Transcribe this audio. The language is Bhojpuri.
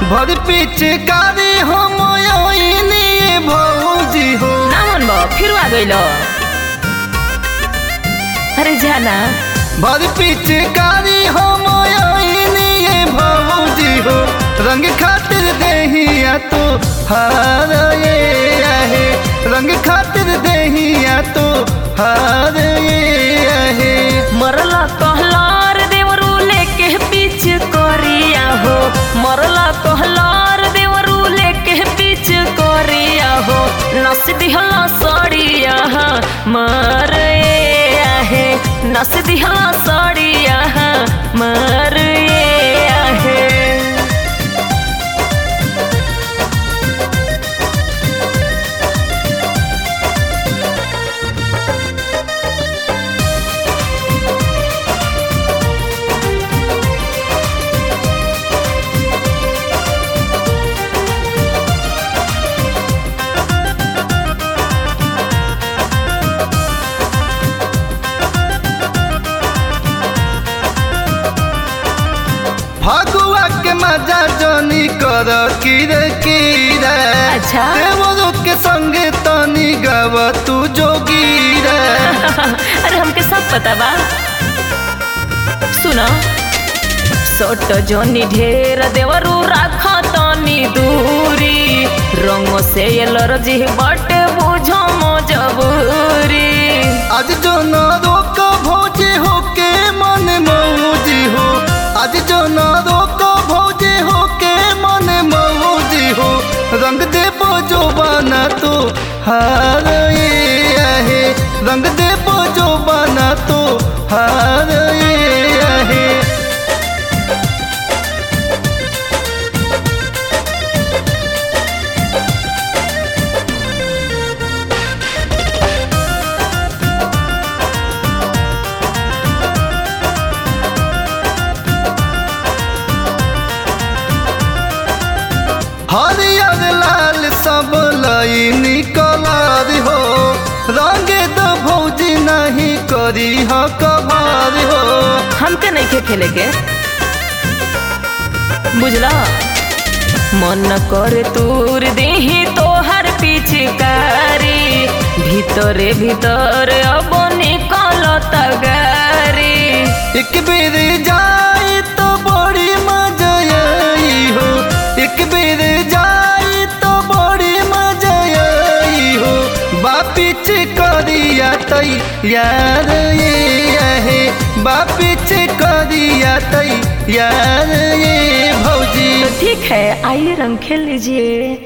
भर पिचकारी हम भौजी हो। ना मन बा फिर आ गइल। अरे जाना भर पिचकारी हम भौजी हो। रंग खातिर देहिया तो हार ये आहे, रंग खातिर देहिया तो हार ये आहे। मरला कहलार देवरू लेके पीछ करिया हो, मरला कहलार देवरू लेके पीछ करिया हो। नस दिहला सड़िया मार ये आहे, नस दिहला सड़िया मार ये आहे। फगुआ के मजा जोनी कर कीरे कीरे। अच्छा देवरो के संगे तनी गाव तू जोगी रे। अरे हमके सब पता बा। सुना सोट जोनी ढेर देवरू राख तनी दूरी। रंग से एलर्जी बटे बुझो मजबूरी। आज जो न रोक भौजी हो के मन मौजी हो। आज जो न रोक भौजी हो के मन मौजी हो। रंग देबो जो बना तो हार ये आहे, रंग देबो जो बना तो हार ये आहे। हरियर लाल सब लाइनी कलर हो। रंगे तो भौजी नहीं करी हो कभार हो। हमके नहीं के खेले के बुझला। मन करे तूर देही तोहर पिचकारी। भीतरे भीतर अब निकल तगारी। एक बेर जाए तो बड़ी मजा आई हो। एक बेर जाए तो बड़ी मजा आई हो। बापिच करिया तई यार ये आहे, बापिच करिया तई यार ये भौजी। तो ठीक है आइए रंग खेल लीजिए।